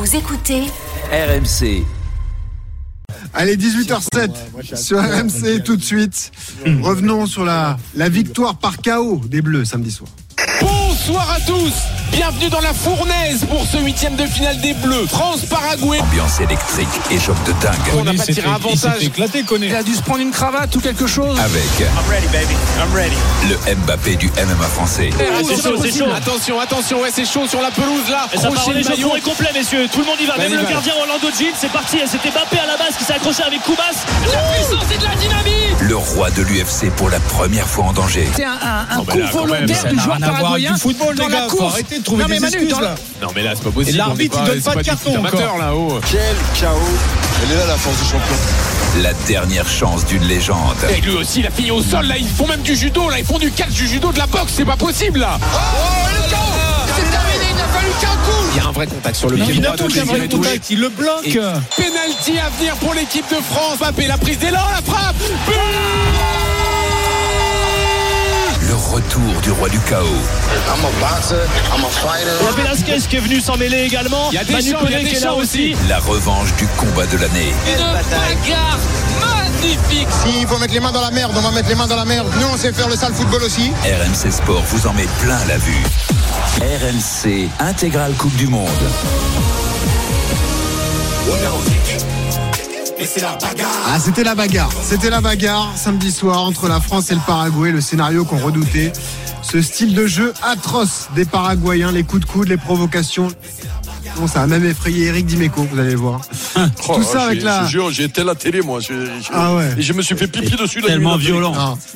Vous écoutez RMC. Allez, 18h07 sur RMC tout de suite. Revenons sur la victoire par KO des Bleus samedi soir. Bonsoir à tous, bienvenue dans la fournaise pour ce 8e de finale des Bleus. France-Paraguay. Ambiance électrique et choc de dingue. On n'a pas tiré avantage. Il a dû se prendre une cravate ou quelque chose. Avec I'm ready, baby. I'm ready. le Mbappé du MMA français. C'est chaud. Attention, ouais, c'est chaud sur la pelouse là. Et ça part en échauffement est complet, messieurs. Tout le monde y va. Même le gardien Orlando Jean, c'est parti. C'était Mbappé à la base qui s'est accroché avec Koubas. La puissance et de la dynamique. Le roi de l'UFC pour la première fois en danger. C'est un coup volontaire du joueur paraguayen dans la course. Arrêtez de trouver des excuses là. Non mais là c'est pas possible. Et l'arbitre il donne pas de carton encore là-haut. Quel chaos. Elle est là la force du champion. La dernière chance d'une légende. Et lui aussi il a fini au sol là. Ils font même du judo là. Ils font du catch, du judo, de la boxe. C'est pas possible là. Oh le chaos. C'est terminé. Il n'a fallu qu'un coup. Il y a un vrai contact sur le pied droit. Il le bloque. Penalty à venir pour l'équipe de France. Mbappé la prise d'élan, la frappe. Le retour du roi du chaos. I'm a boxer, I'm a fighter. Il y a Velasquez qui est venu s'en mêler également. Il y a des Manu champs, Koné qui est là aussi. La revanche du combat de l'année. Une bagarre magnifique. S'il faut mettre les mains dans la merde, on va mettre les mains dans la merde. Nous on sait faire le sale football aussi. RMC Sport vous en met plein la vue. RMC intégrale Coupe du Monde. Ah, c'était la bagarre samedi soir entre la France et le Paraguay, le scénario qu'on redoutait. Ce style de jeu atroce des Paraguayens, les coups de coude, les provocations. Bon, ça a même effrayé Eric Dimeco, vous allez voir. Tout ça avec la... Je jure, j'ai été à la télé, moi. Ah ouais. Et je me suis fait pipi dessus. Tellement violent.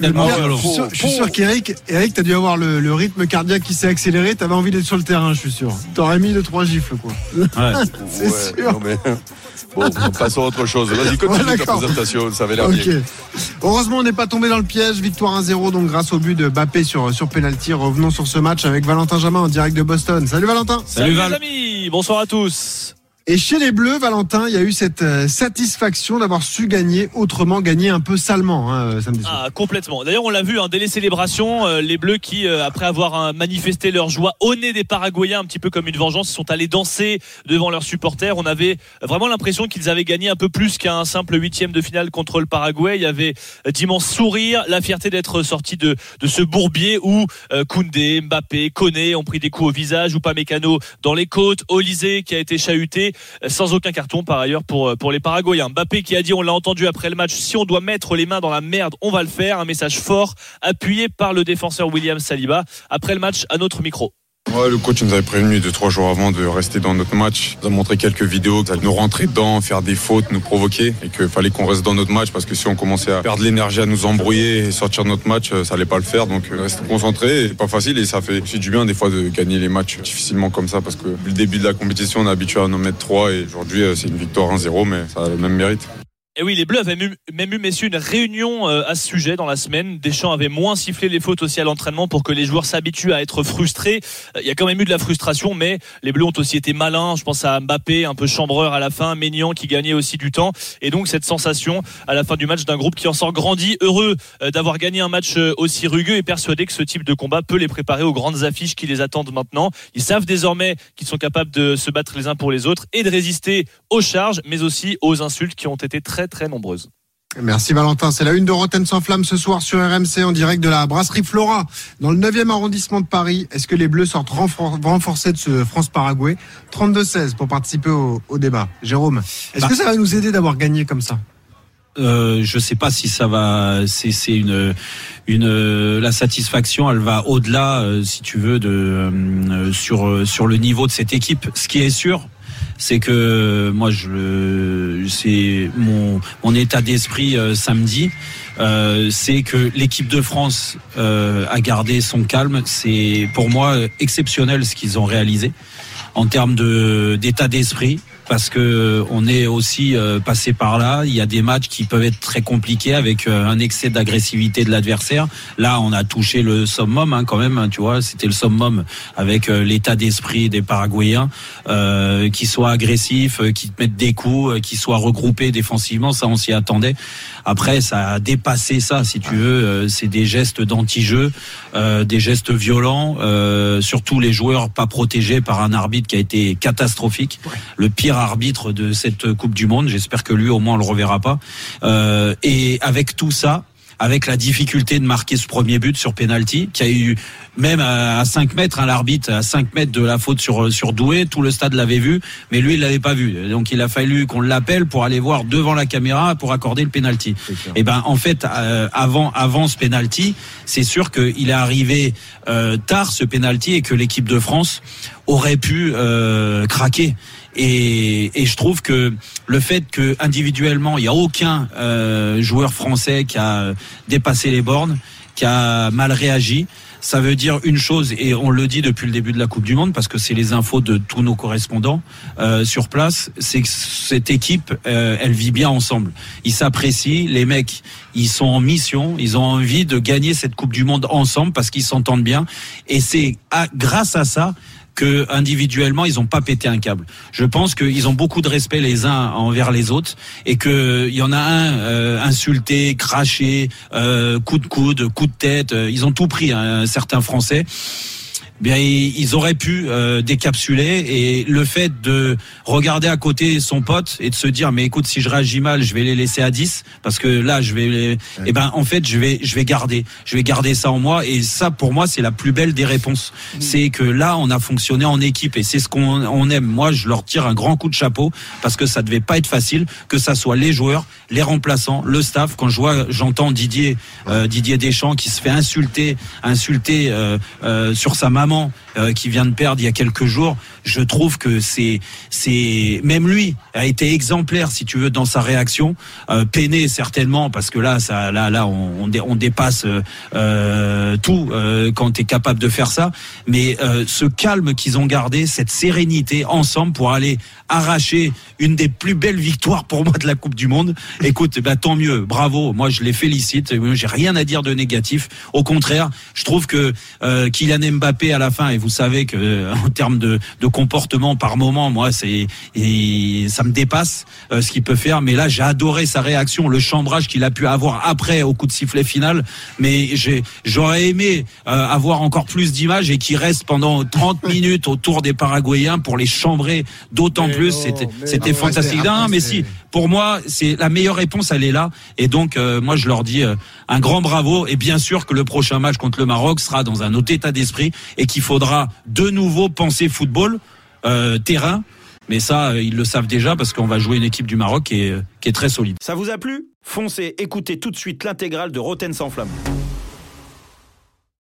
Je suis sûr qu'Eric, t'as dû avoir le rythme cardiaque qui s'est accéléré. T'avais envie d'être sur le terrain, je suis sûr. T'aurais mis 2-3 gifles, quoi. C'est sûr. Non, mais... Bon, passons à autre chose. Vas-y, continue ta présentation, ça avait l'air bien. Heureusement, on n'est pas tombé dans le piège. Victoire 1-0, donc grâce au but de Mbappé sur penalty. Revenons sur ce match avec Valentin Jamin en direct de Boston. Salut Valentin. Salut les amis, bonsoir à tous. Et chez les Bleus, Valentin, il y a eu cette satisfaction d'avoir su gagner autrement, gagner un peu salement samedi soir. Ah, complètement. D'ailleurs, on l'a vu dès les célébrations, les Bleus qui, après avoir manifesté leur joie au nez des Paraguayens, un petit peu comme une vengeance, sont allés danser devant leurs supporters. On avait vraiment l'impression qu'ils avaient gagné un peu plus qu'un simple 8e de finale contre le Paraguay. Il y avait d'immenses sourires, la fierté d'être sorti de ce bourbier où Koundé, Mbappé, Koné ont pris des coups au visage, ou Upamecano dans les côtes, Olysée qui a été chahuté. Sans aucun carton par ailleurs pour les Paraguayens. Mbappé qui a dit, on l'a entendu après le match, si on doit mettre les mains dans la merde, on va le faire. Un message fort appuyé par le défenseur William Saliba après le match à notre micro. Ouais, le coach nous avait prévenu 2-3 jours avant de rester dans notre match. Il nous a montré quelques vidéos, ça allait nous rentrer dedans, faire des fautes, nous provoquer, et qu'il fallait qu'on reste dans notre match parce que si on commençait à perdre l'énergie, à nous embrouiller et sortir de notre match, ça allait pas le faire. Donc rester concentré, c'est pas facile et ça fait aussi du bien des fois de gagner les matchs difficilement comme ça parce que depuis le début de la compétition, on est habitué à en mettre 3 et aujourd'hui c'est une victoire 1-0 mais ça a le même mérite. Et oui, les Bleus avaient même eu, messieurs, une réunion à ce sujet dans la semaine. Deschamps avait moins sifflé les fautes aussi à l'entraînement pour que les joueurs s'habituent à être frustrés. Il y a quand même eu de la frustration, mais les Bleus ont aussi été malins. Je pense à Mbappé, un peu chambreur à la fin, Maignan qui gagnait aussi du temps. Et donc cette sensation à la fin du match d'un groupe qui en sort grandi, heureux d'avoir gagné un match aussi rugueux et persuadé que ce type de combat peut les préparer aux grandes affiches qui les attendent maintenant. Ils savent désormais qu'ils sont capables de se battre les uns pour les autres et de résister aux charges, mais aussi aux insultes qui ont été très nombreuses. Merci Valentin, c'est la une de Rotten sans flamme ce soir sur RMC en direct de la brasserie Flora dans le 9e arrondissement de Paris. Est-ce que les Bleus sortent renforcés de ce France-Paraguay? 32-16 pour participer au débat. Jérôme, est-ce que ça va nous aider d'avoir gagné comme ça? Je sais pas si ça va. C'est la satisfaction. Elle va au-delà, si tu veux, sur le niveau de cette équipe. Ce qui est sûr, c'est que moi c'est mon état d'esprit samedi, c'est que l'équipe de France a gardé son calme. C'est pour moi exceptionnel ce qu'ils ont réalisé en termes d'état d'esprit. Parce que on est aussi passé par là. Il y a des matchs qui peuvent être très compliqués avec un excès d'agressivité de l'adversaire. Là, on a touché le summum quand même. Tu vois, c'était le summum avec l'état d'esprit des Paraguayens, qui soient agressifs, qui te mettent des coups, qui soient regroupés défensivement. Ça, on s'y attendait. Après, ça a dépassé ça, si tu veux. C'est des gestes d'anti-jeu, des gestes violents. Surtout les joueurs pas protégés par un arbitre arbitre qui a été catastrophique, le pire arbitre de cette Coupe du Monde. J'espère que lui au moins on le reverra pas. Et avec tout ça, avec la difficulté de marquer ce premier but sur penalty, qui a eu même à 5 mètres, l'arbitre à 5 mètres de la faute sur Doué, tout le stade l'avait vu, mais lui il l'avait pas vu. Donc il a fallu qu'on l'appelle pour aller voir devant la caméra pour accorder le penalty. Et ben en fait avant ce penalty, c'est sûr qu'il est arrivé tard ce penalty et que l'équipe de France aurait pu craquer. Et je trouve que le fait que individuellement il n'y a aucun joueur français qui a dépassé les bornes, qui a mal réagi, ça veut dire une chose, et on le dit depuis le début de la Coupe du Monde parce que c'est les infos de tous nos correspondants sur place, c'est que cette équipe elle vit bien ensemble, ils s'apprécient, les mecs ils sont en mission, ils ont envie de gagner cette Coupe du Monde ensemble parce qu'ils s'entendent bien, et c'est grâce à ça que individuellement ils ont pas pété un câble. Je pense qu'ils ont beaucoup de respect les uns envers les autres et que il y en a un insulté, craché, coup de coude, coup de tête, ils ont tout pris, certains Français. Bien, ils auraient pu décapsuler, et le fait de regarder à côté son pote et de se dire mais écoute, si je réagis mal, je vais les laisser à 10 parce que là je vais et ben en fait je vais garder ça en moi, et ça pour moi c'est la plus belle des réponses. C'est que là on a fonctionné en équipe et c'est ce qu'on aime. Moi je leur tire un grand coup de chapeau parce que ça devait pas être facile, que ça soit les joueurs, les remplaçants, le staff. Quand j'entends Didier Deschamps qui se fait insulter sur sa maman qui vient de perdre il y a quelques jours, je trouve que c'est même lui a été exemplaire si tu veux dans sa réaction, peiné certainement parce que là on dépasse tout quand tu es capable de faire ça, mais ce calme qu'ils ont gardé, cette sérénité ensemble pour aller arracher une des plus belles victoires pour moi de la Coupe du Monde. Écoute, tant mieux, bravo, moi je les félicite, j'ai rien à dire de négatif, au contraire, je trouve que Kylian Mbappé à la fin, et vous savez que en termes de comportement par moment, moi ça me dépasse ce qu'il peut faire, mais là j'ai adoré sa réaction, le chambrage qu'il a pu avoir après au coup de sifflet final, mais j'aurais aimé avoir encore plus d'images et qu'il reste pendant 30 minutes autour des Paraguayens pour les chambrer d'autant plus, c'était fantastique. Mais si, pour moi c'est la meilleure réponse, elle est là, et donc moi je leur dis un grand bravo, et bien sûr que le prochain match contre le Maroc sera dans un autre état d'esprit et qu'il faudra de nouveau penser football, terrain, mais ça ils le savent déjà parce qu'on va jouer une équipe du Maroc qui est très solide. Ça vous a plu ? Foncez, écoutez tout de suite l'intégrale de Roten sans flamme.